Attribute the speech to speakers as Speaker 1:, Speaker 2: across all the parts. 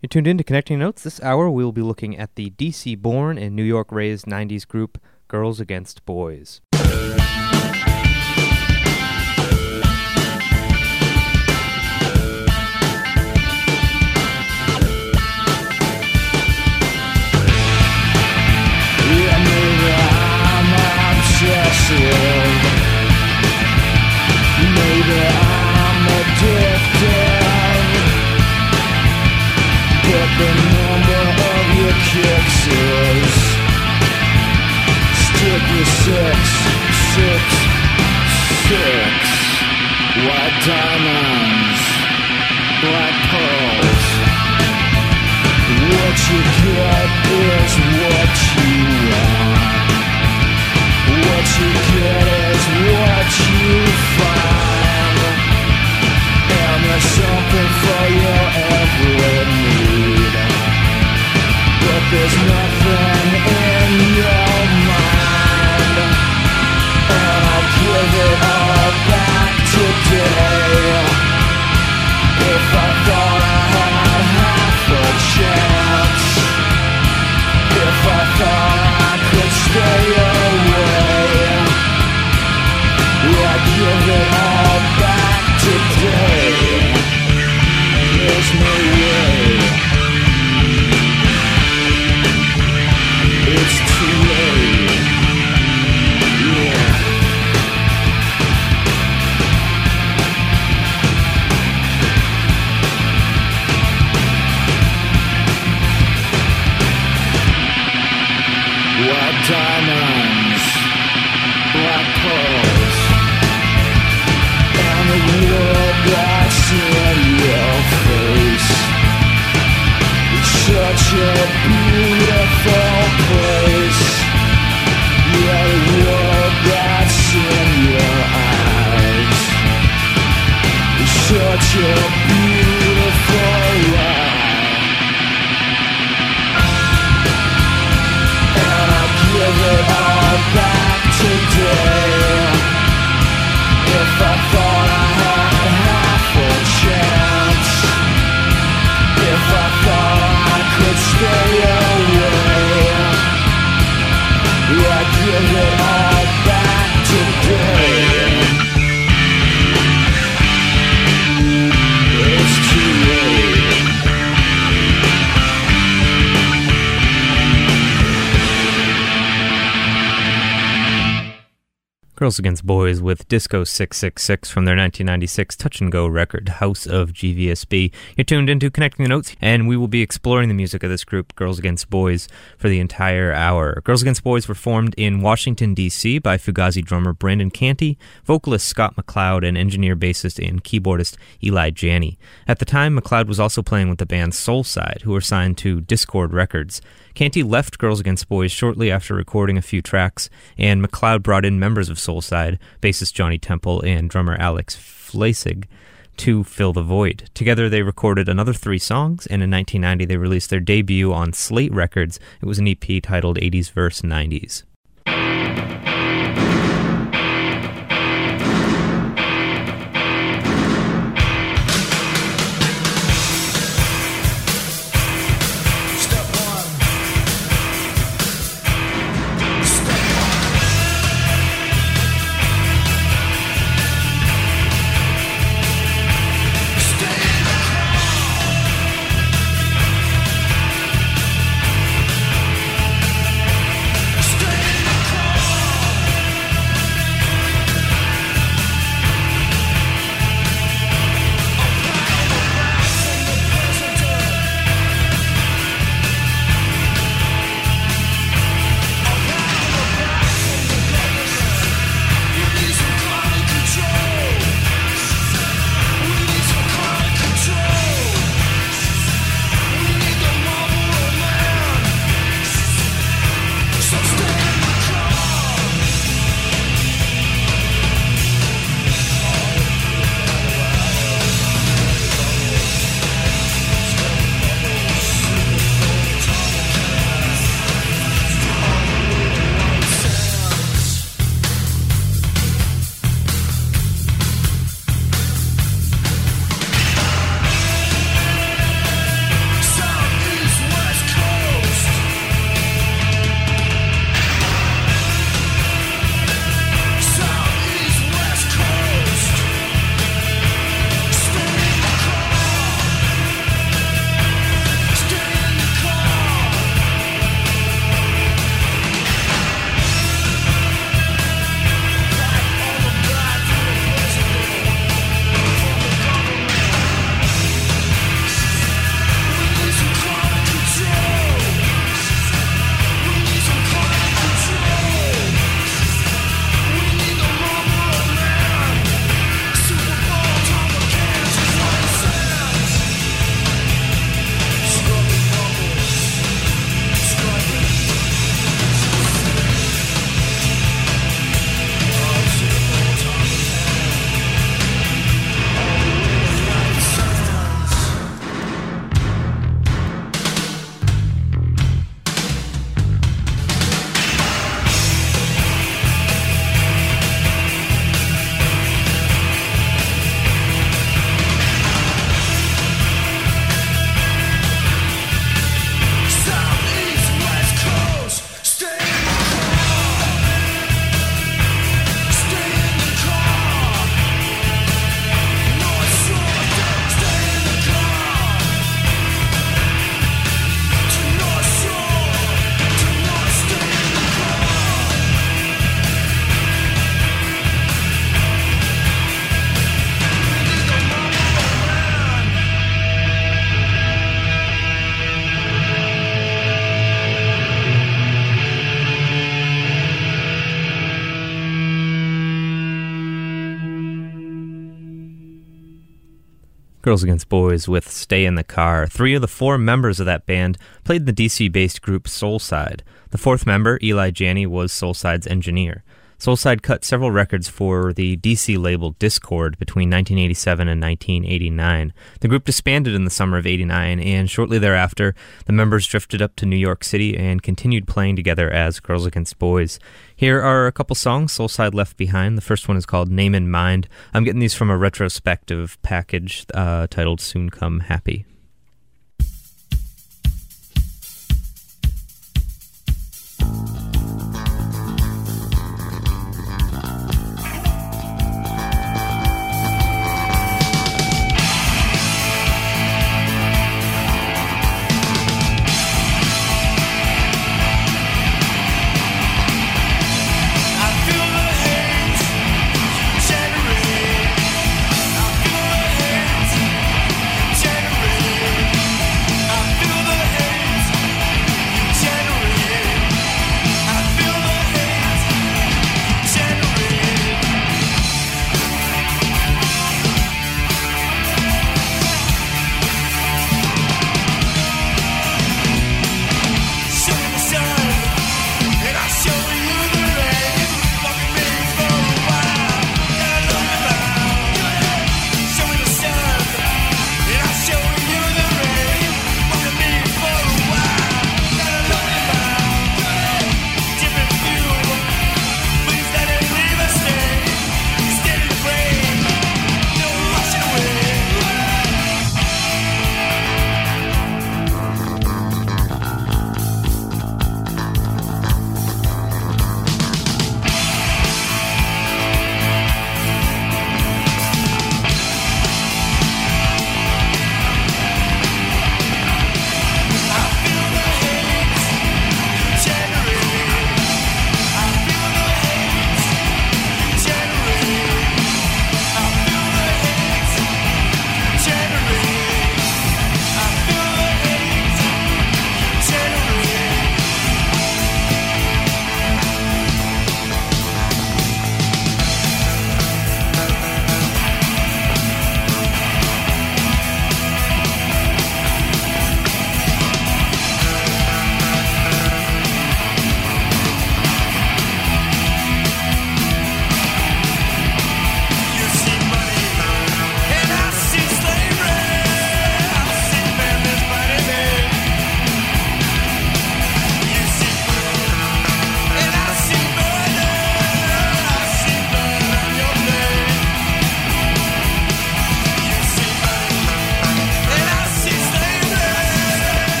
Speaker 1: You're tuned in to Connecting Notes. This hour we'll be looking at the DC-born and New York-raised 90s group Girls Against Boys.
Speaker 2: Maybe I'm addicted, but the number of your kicks is stick with 666. White diamonds, black pearls. What you get is what you want. What you get is what you find, and there's something for your every need, but there's nothing in your mind, and I'll give it all back today. If I thought I had half a chance, if I thought I could stay away, I'd give it all back today. There's no way. It's too late. Yeah. White diamonds, black pearls, and the world that's in your face. It's such a beautiful place. Yeah, the world that's in your eyes. It's such a beautiful life. Give it all back today. If I thought I had half a chance, if I thought I could stay away, I'd give it all back today. It's too late.
Speaker 1: Girls Against Boys with Disco 666 from their 1996 Touch and Go record, House of GVSB. You're tuned into Connecting the Notes, and we will be exploring the music of this group, Girls Against Boys, for the entire hour. Girls Against Boys were formed in Washington, D.C. by Fugazi drummer Brandon Canty, vocalist Scott McLeod, and engineer, bassist, and keyboardist Eli Janney. At the time, McLeod was also playing with the band Soulside, who were signed to Discord Records. Canty left Girls Against Boys shortly after recording a few tracks, and McLeod brought in members of Soulside, bassist Johnny Temple and drummer Alex Fleisig, to fill the void. Together they recorded another 3 songs, and in 1990 they released their debut on Slate Records. It was an EP titled 80s vs. 90s.
Speaker 2: Stay
Speaker 1: Girls Against Boys with Stay in the Car. 3 of the 4 members of that band played the DC-based group Soulside. The 4th member, Eli Janney, was Soulside's engineer. Soulside cut several records for the DC label Dischord between 1987 and 1989. The group disbanded in the summer of '89, and shortly thereafter, the members drifted up to New York City and continued playing together as Girls Against Boys. Here are a couple songs Soulside left behind. The first one is called Name in Mind. I'm getting these from a retrospective package titled Soon Come Happy.
Speaker 3: Generate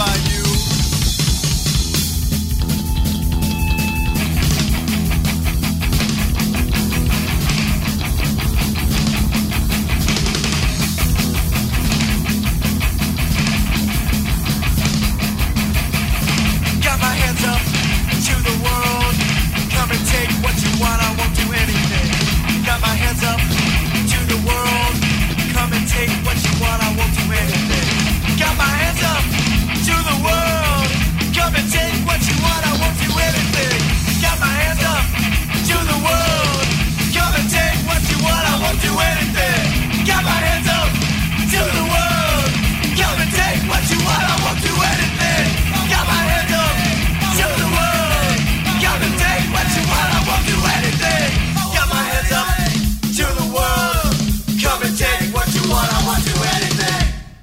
Speaker 2: by you. Got my hands up to the world. Come and take what you want, I won't do anything. Got my hands up to the world. Come and take what you want, I won't do anything. Got my hands up to the world. Come and take what you want, I won't do anything. Got my hands up to the world. Come and take what you want, I won't do anything. Got my hands up to the world. Come and take what you want, I won't do anything. Got my hands up to the world. Come and take what you want, I won't do anything. Got my hands up to the world. Come and take what you want, I won't do anything.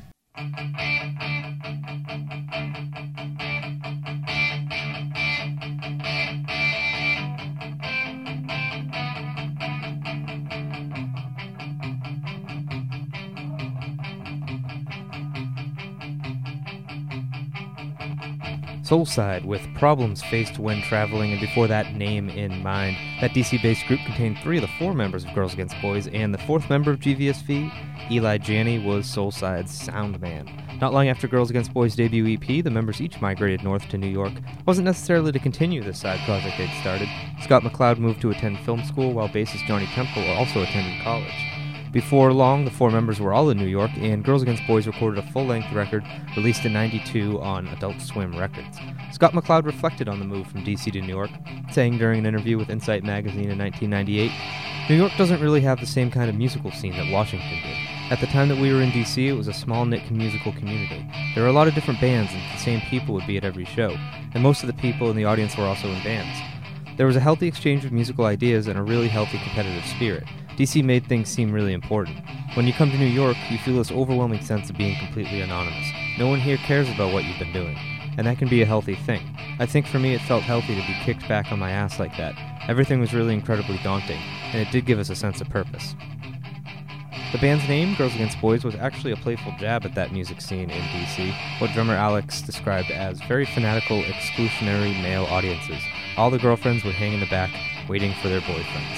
Speaker 1: Soulside with Problems Faced When Traveling, and before that, Name in Mind. That DC-based group contained 3 of the 4 members of Girls Against Boys, and the 4th member of GVSV, Eli Janney, was Soulside's sound man. Not long after Girls Against Boys' debut EP, the members each migrated north to New York. It wasn't necessarily to continue the side project they'd started. Scott McLeod moved to attend film school, while bassist Johnny Temple also attended college. Before long, the 4 members were all in New York, and Girls Against Boys recorded a full-length record released in '92 on Adult Swim Records. Scott McLeod reflected on the move from DC to New York, saying during an interview with Insight magazine in 1998, "New York doesn't really have the same kind of musical scene that Washington did. At the time that we were in DC, it was a small-knit musical community. There were a lot of different bands, and the same people would be at every show, and most of the people in the audience were also in bands. There was a healthy exchange of musical ideas and a really healthy competitive spirit. DC made things seem really important. When you come to New York, you feel this overwhelming sense of being completely anonymous. No one here cares about what you've been doing, and that can be a healthy thing. I think for me it felt healthy to be kicked back on my ass like that. Everything was really incredibly daunting, and it did give us a sense of purpose." The band's name, Girls Against Boys, was actually a playful jab at that music scene in DC, what drummer Alex described as very fanatical, exclusionary male audiences. All the girlfriends would hang in the back, waiting for their boyfriends.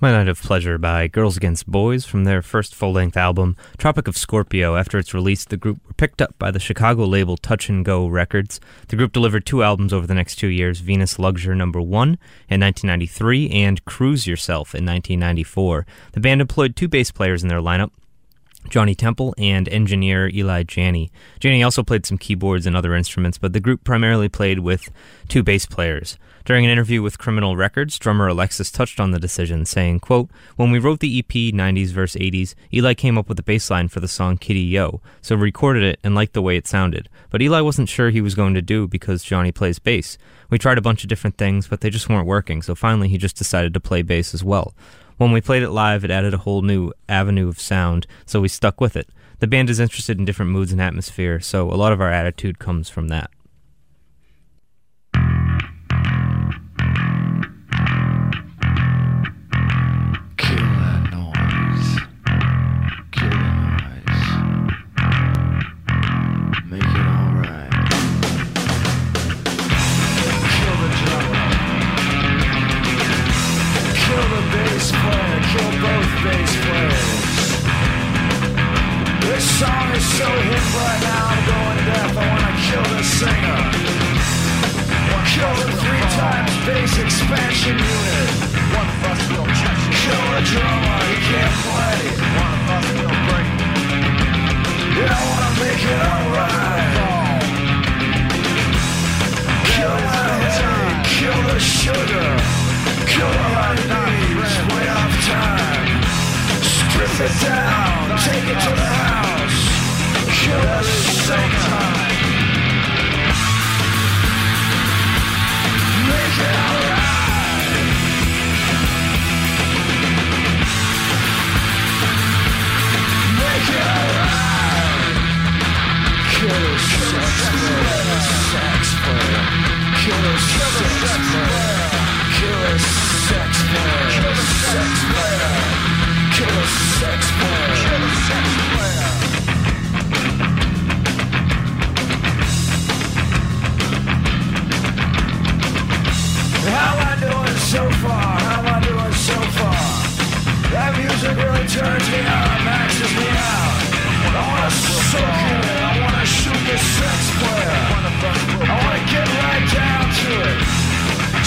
Speaker 1: My Night of Pleasure by Girls Against Boys from their first full-length album, Tropic of Scorpio. After its release, the group were picked up by the Chicago label Touch and Go Records. The group delivered 2 albums over the next 2 years, Venus Luxure No. 1 in 1993 and Cruise Yourself in 1994. The band employed 2 bass players in their lineup, Johnny Temple and engineer Eli Janney. Janney also played some keyboards and other instruments, but the group primarily played with 2 bass players. During an interview with Criminal Records, drummer Alexis touched on the decision, saying, quote, "When we wrote the EP 90s vs. 80s, Eli came up with the bass line for the song Kitty Yo, so we recorded it and liked the way it sounded. But Eli wasn't sure he was going to do because Johnny plays bass. We tried a bunch of different things, but they just weren't working, so finally he just decided to play bass as well. When we played it live, it added a whole new avenue of sound, so we stuck with it. The band is interested in different moods and atmosphere, so a lot of our attitude comes from that."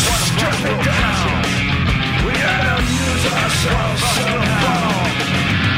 Speaker 2: We gotta use ourselves somehow.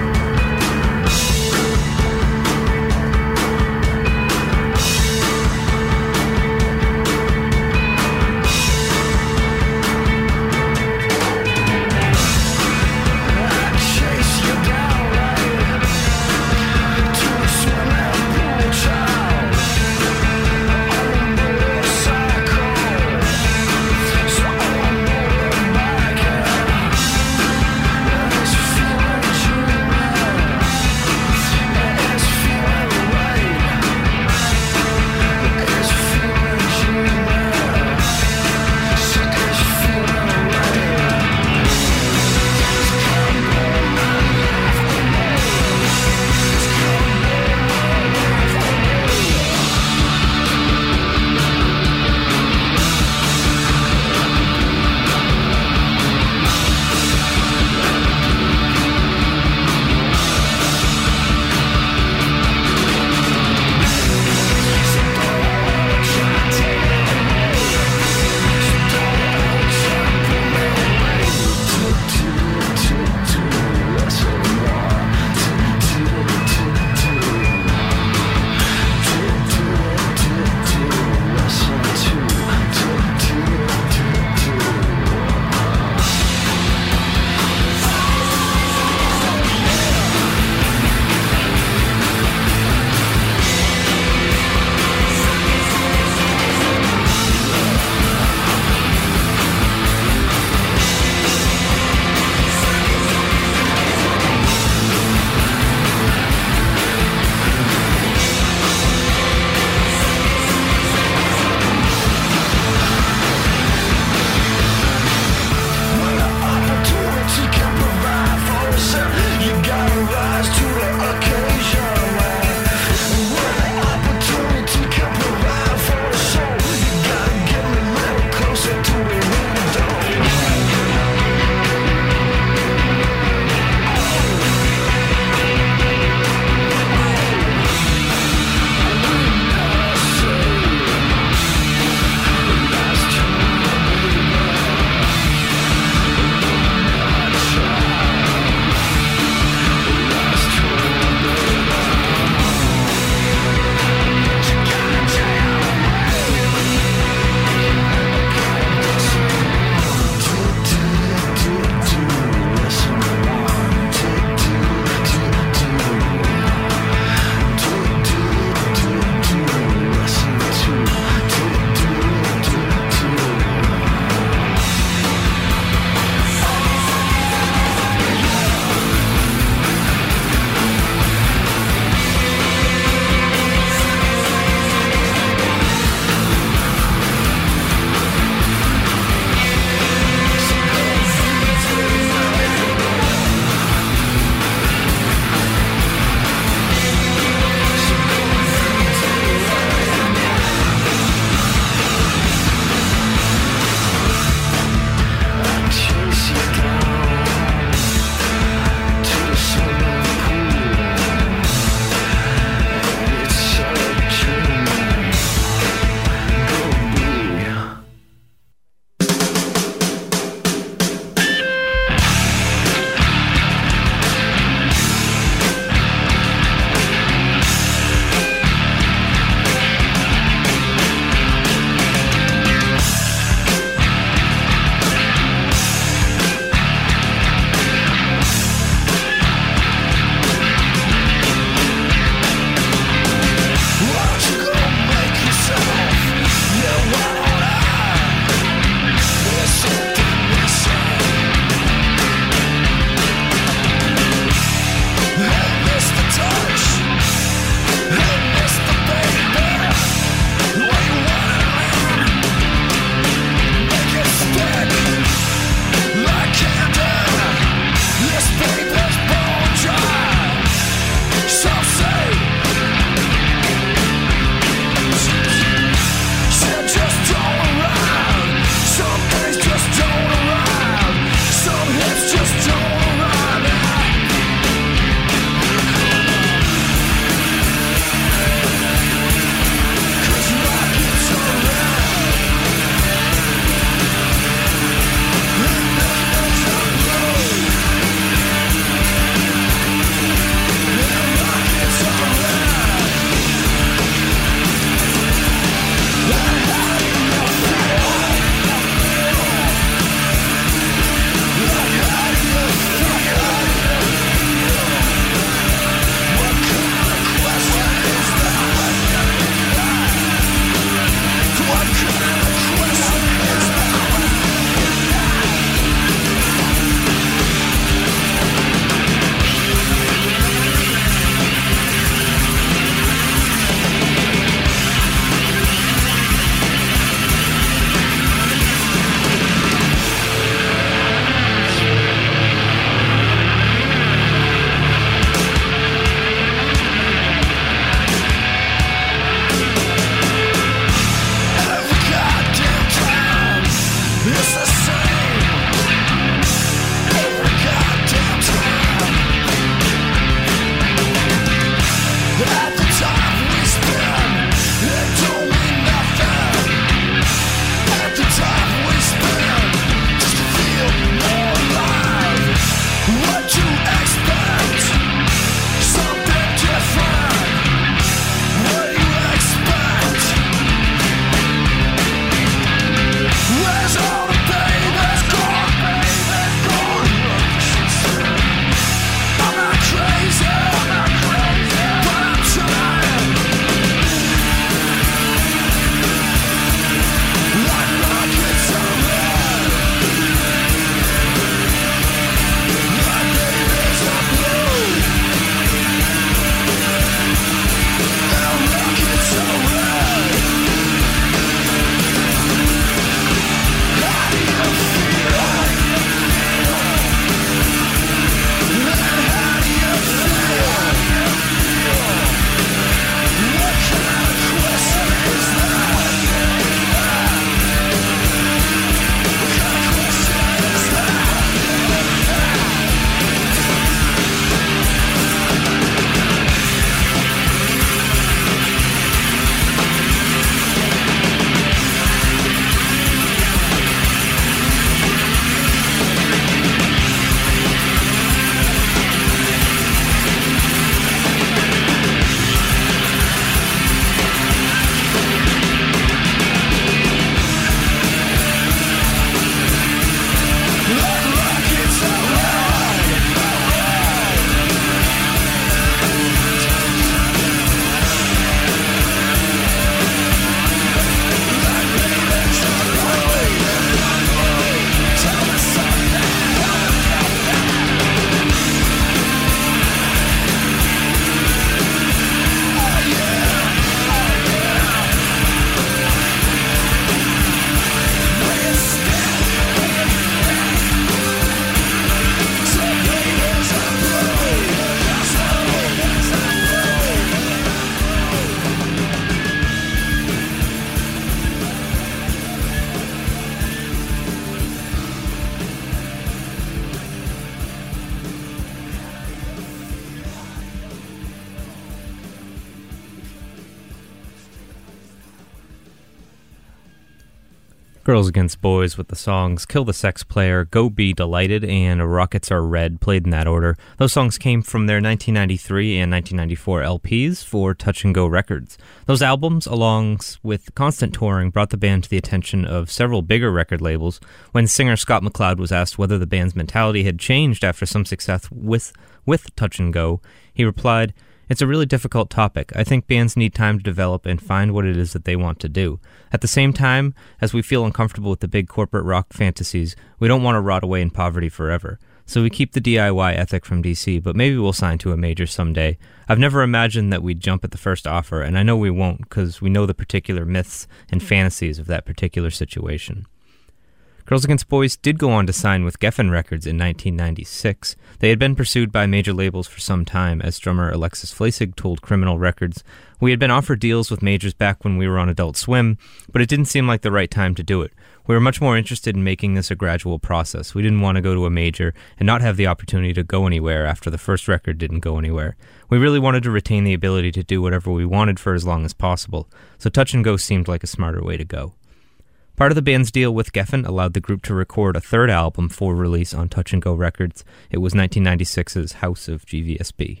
Speaker 1: Girls Against Boys with the songs Kill the Sex Player, Go Be Delighted, and Rockets Are Red, played in that order. Those songs came from their 1993 and 1994 LPs for Touch and Go Records. Those albums, along with constant touring, brought the band to the attention of several bigger record labels. When singer Scott McCloud was asked whether the band's mentality had changed after some success with Touch and Go, he replied, "It's a really difficult topic. I think bands need time to develop and find what it is that they want to do. At the same time, as we feel uncomfortable with the big corporate rock fantasies, we don't want to rot away in poverty forever. So we keep the DIY ethic from DC, but maybe we'll sign to a major someday. I've never imagined that we'd jump at the first offer, and I know we won't because we know the particular myths and fantasies of that particular situation." Girls Against Boys did go on to sign with Geffen Records in 1996. They had been pursued by major labels for some time, as drummer Alexis Fleisig told Criminal Records. "We had been offered deals with majors back when we were on Adult Swim, but it didn't seem like the right time to do it. We were much more interested in making this a gradual process. We didn't want to go to a major and not have the opportunity to go anywhere after the first record didn't go anywhere. We really wanted to retain the ability to do whatever we wanted for as long as possible, so Touch and Go seemed like a smarter way to go." Part of the band's deal with Geffen allowed the group to record a third album for release on Touch and Go Records. It was 1996's House of GVSB.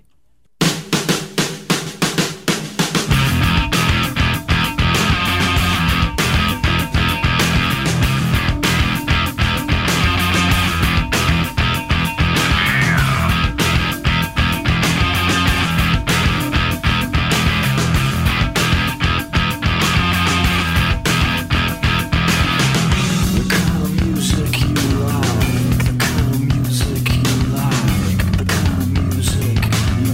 Speaker 2: The kind of music you like, the kind of music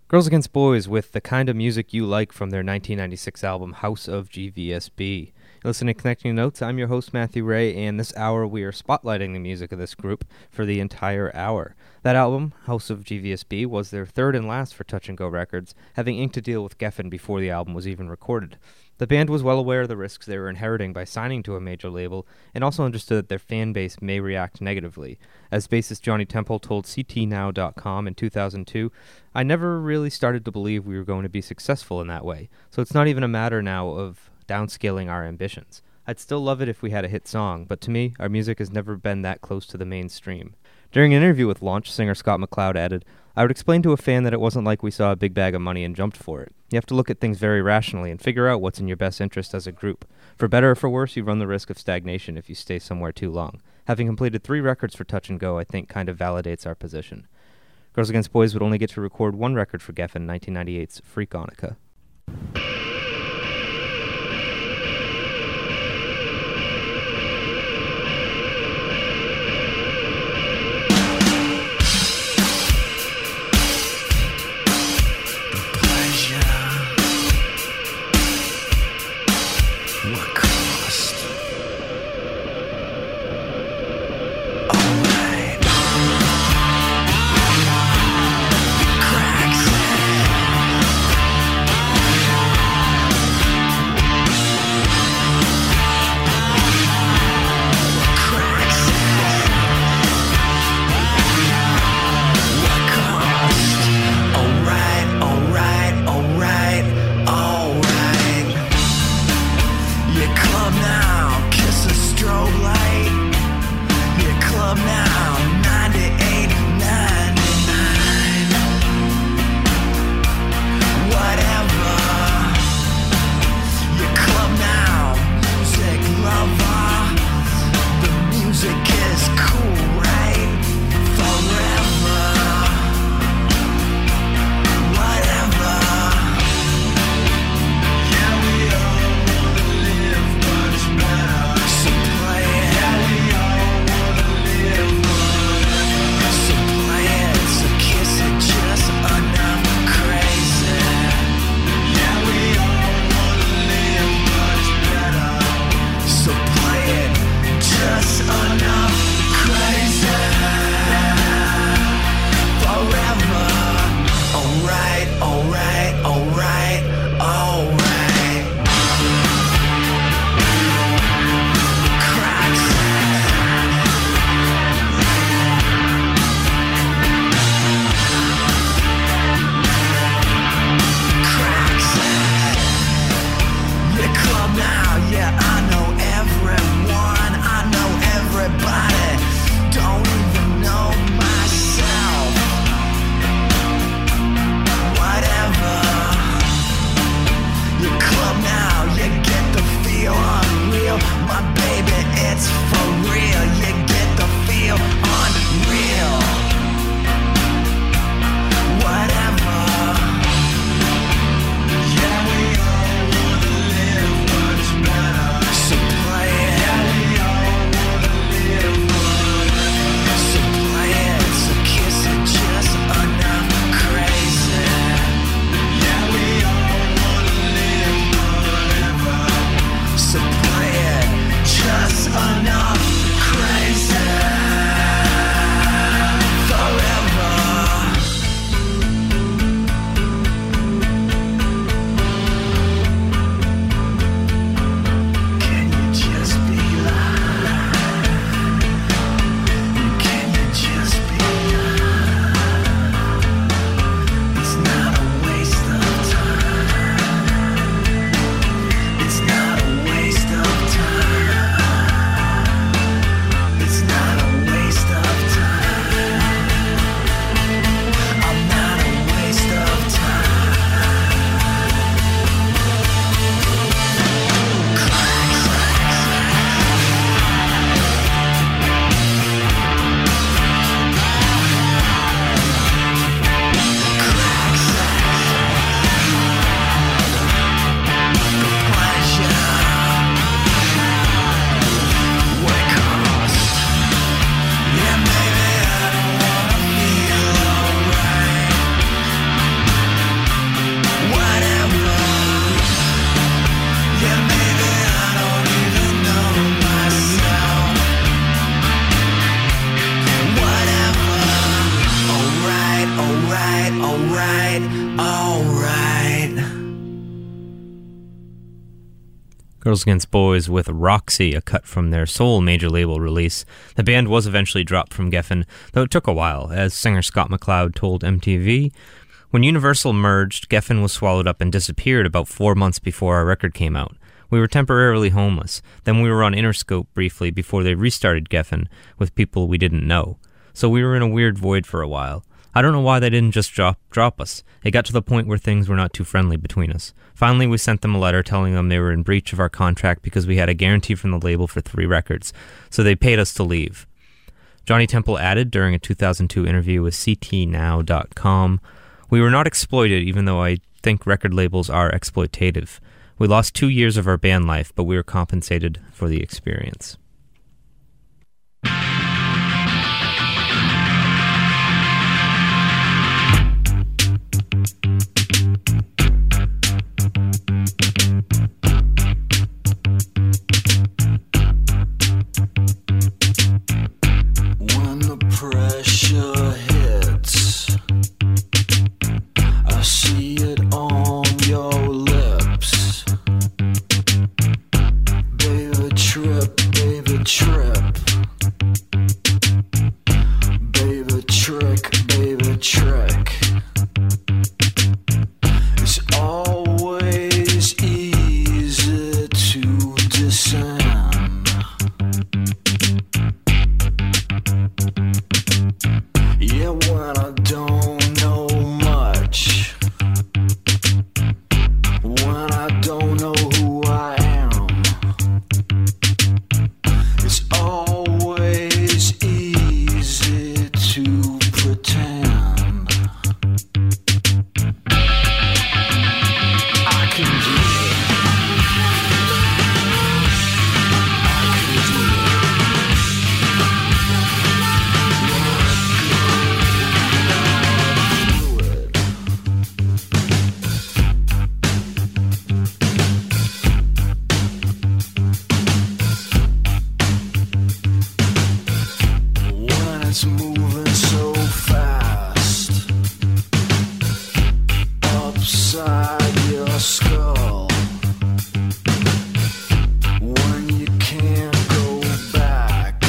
Speaker 1: Girls Against Boys with the kind of music you like from their 1996 album House of GVSB. You're listening to Connecting Notes. I'm your host, Matthew Ray, and this hour we are spotlighting the music of this group for the entire hour. That album, House of GVSB, was their third and last for Touch and Go Records, having inked a deal with Geffen before the album was even recorded. The band was well aware of the risks they were inheriting by signing to a major label, and also understood that their fan base may react negatively. As bassist Johnny Temple told CTNow.com in 2002, "I never really started to believe we were going to be successful in that way, so it's not even a matter now of downscaling our ambitions. I'd still love it if we had a hit song, but to me, our music has never been that close to the mainstream." During an interview with Launch, singer Scott McCloud added, "I would explain to a fan that it wasn't like we saw a big bag of money and jumped for it. You have to look at things very rationally and figure out what's in your best interest as a group. For better or for worse, you run the risk of stagnation if you stay somewhere too long. Having completed 3 records for Touch and Go, I think kind of validates our position." Girls Against Boys would only get to record 1 record for Geffen, 1998's Freakonica.
Speaker 2: Cracks.
Speaker 1: Girls Against Boys with Roxy, a cut from their sole major label release. The band was eventually dropped from Geffen, though it took a while, as singer Scott McCloud told MTV. When Universal merged, Geffen was swallowed up and disappeared about 4 months before our record came out. We were temporarily homeless. Then we were on Interscope briefly before they restarted Geffen with people we didn't know. So we were in a weird void for a while. I don't know why they didn't just drop us. It got to the point where things were not too friendly between us. Finally, we sent them a letter telling them they were in breach of our contract because we had a guarantee from the label for 3 records, so they paid us to leave. Johnny Temple added during a 2002 interview with CTNow.com, "We were not exploited, even though I think record labels are exploitative. We lost 2 years of our band life, but we were compensated for the experience."
Speaker 3: When the pressure hits, I see it on your lips. Baby trip, baby trip. Baby trick, baby trick. It's always easy to descend. Yeah, when I don't know much, when I don't know who I am, it's always easy to pretend. I can do it. I can do it. It's moving so fast upside your skull when you can't go back.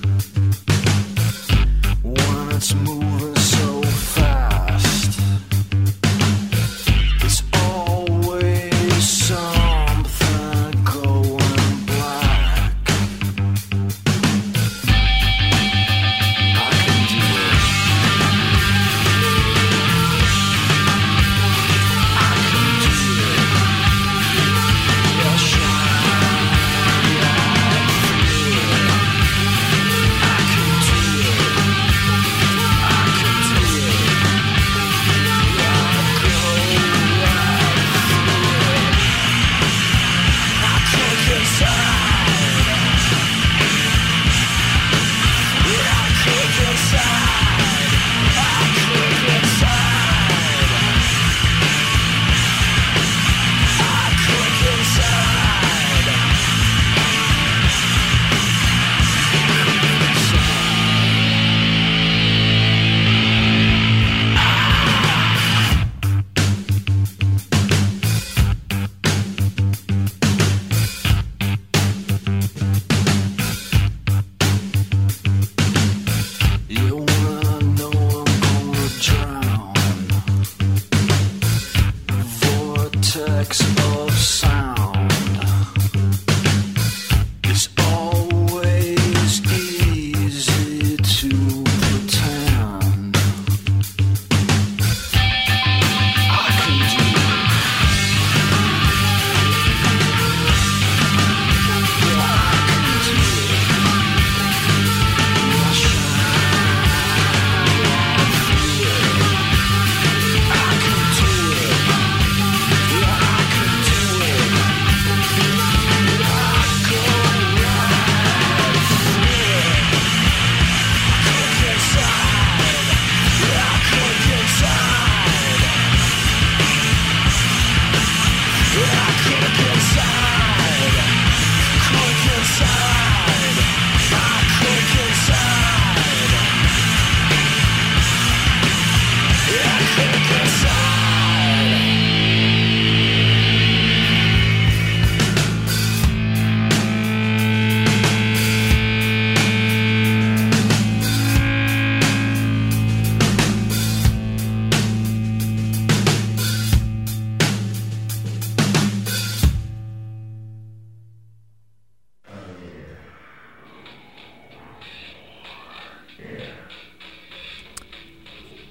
Speaker 3: When it's moving so fast, it's always something going black. I can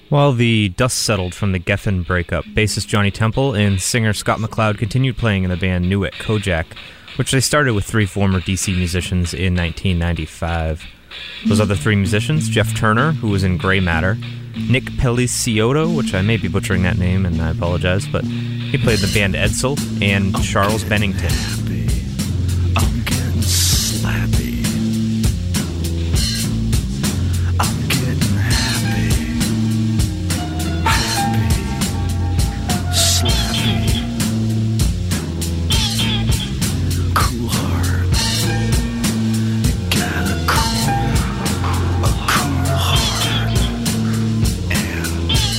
Speaker 1: While the dust settled from the Geffen breakup, bassist Johnny Temple and singer Scott McCloud continued playing in the band Nuit Kojak, which they started with 3 former DC musicians in 1995. Those other 3 musicians, Jeff Turner, who was in Grey Matter, Nick Pellicioto, which I may be butchering that name and I apologize, but he played the band Edsel, and Charles Bennington.
Speaker 3: I'm getting slappy. I'm getting happy. Happy. Slappy. Cool heart. You got a cool heart. And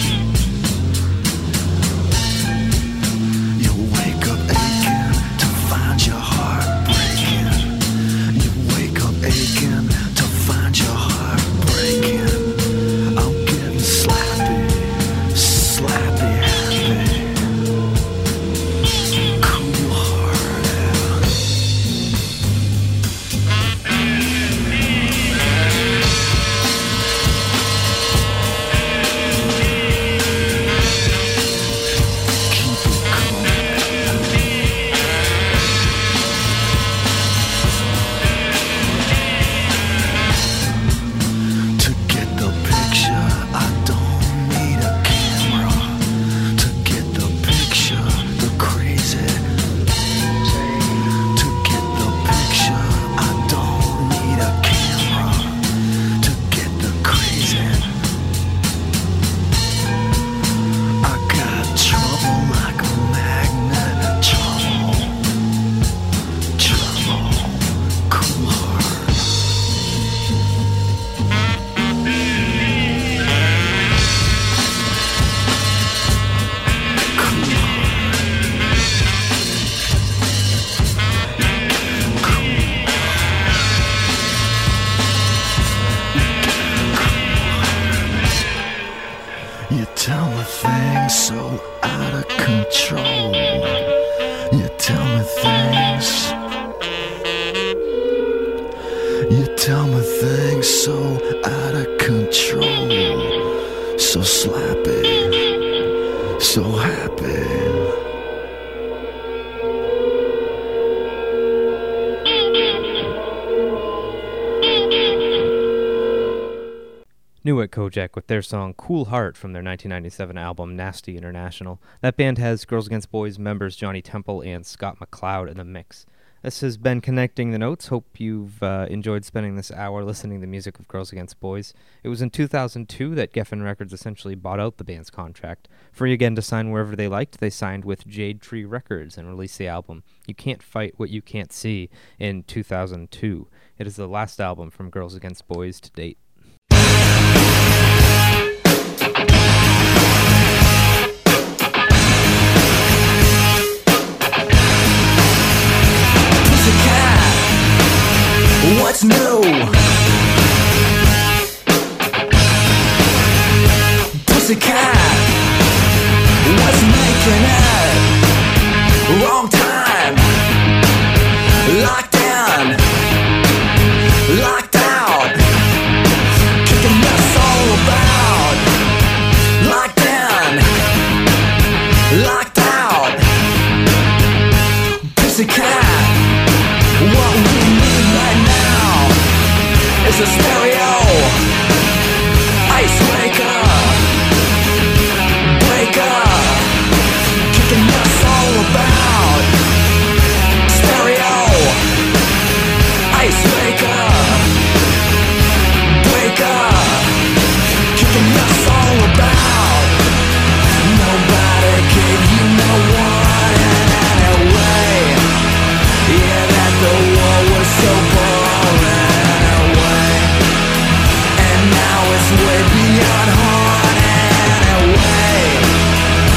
Speaker 3: you wake up aching to find your heart breaking. You wake up aching to find your heart breaking. I'm getting slappy, slappy happy. Cool heart. Keep it cool. To get the picture, I don't need a camera. To get the picture, the crazy. To get the picture, I don't need a camera. To get the crazy. I got trouble like a magnet. Trouble, cool heart. You tell me things so out of control. You tell me things. You tell me things so out of control. So slappy, so happy.
Speaker 1: Nuit Kojak with their song Cool Heart from their 1997 album Nasty International. That band has Girls Against Boys members Johnny Temple and Scott McCloud in the mix. This has been Connecting the Notes. Hope you've enjoyed spending this hour listening to the music of Girls Against Boys. It was in 2002 that Geffen Records essentially bought out the band's contract. Free again to sign wherever they liked, they signed with Jade Tree Records and released the album You Can't Fight What You Can't See in 2002. It is the last album from Girls Against Boys to date.
Speaker 3: What's new? Pussycat, what's making it? Wrong time. Locked in, locked out. Kicking us all about. Locked in, locked out. Pussycat, what we need right now is a stereo, ice maker, breaker, kicking us all about. Stereo, ice maker, breaker, kicking us all about. Nobody gave you no one in any way. Yeah, that the war was so boring away. And now it's way beyond hard anyway.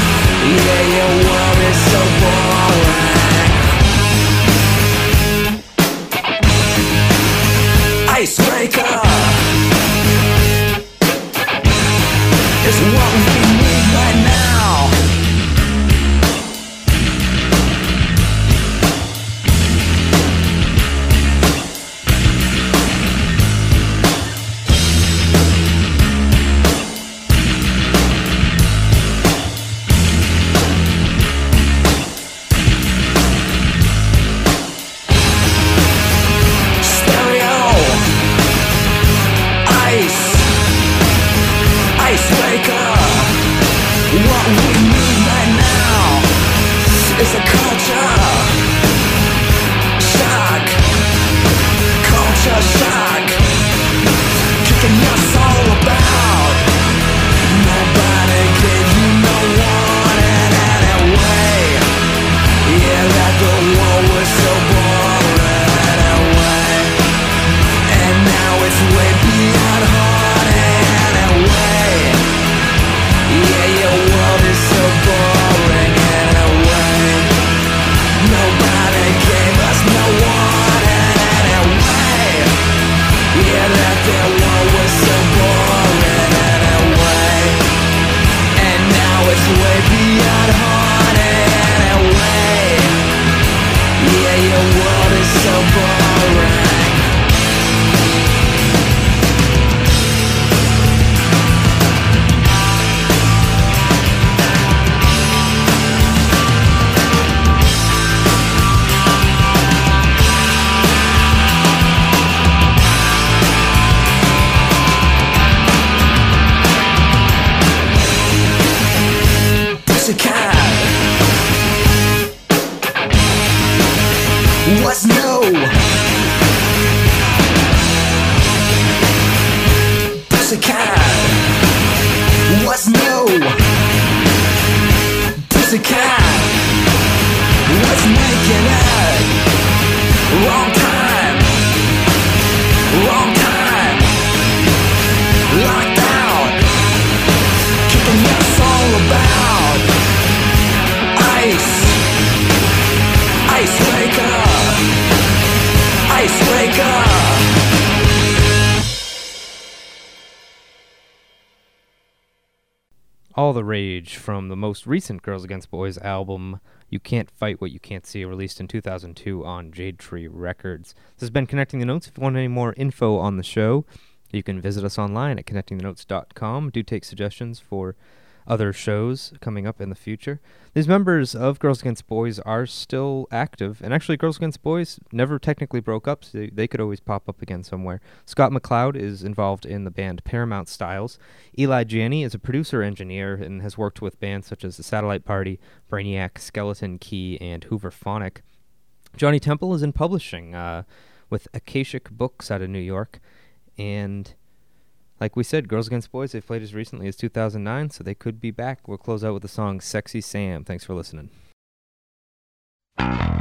Speaker 3: Pussycat was new. Pussycat was making it. Wrong time. Wrong time. Locked out. Kicking your soul about. Ice. Icebreaker. Icebreaker.
Speaker 1: All the Rage from the most recent Girls Against Boys album, You Can't Fight What You Can't See, released in 2002 on Jade Tree Records. This has been Connecting the Notes. If you want any more info on the show, you can visit us online at connectingthenotes.com. Do take suggestions for other shows coming up in the future. These members of Girls Against Boys are still active, and actually Girls Against Boys never technically broke up, so they could always pop up again somewhere. Scott McLeod is involved in the band Paramount Styles. Eli Janney is a producer-engineer and has worked with bands such as The Satellite Party, Brainiac, Skeleton Key, and Hoover Phonic. Johnny Temple is in publishing with Akashic Books out of New York, and like we said, Girls Against Boys, they've played as recently as 2009, so they could be back. We'll close out with the song Sexy Sam. Thanks for listening.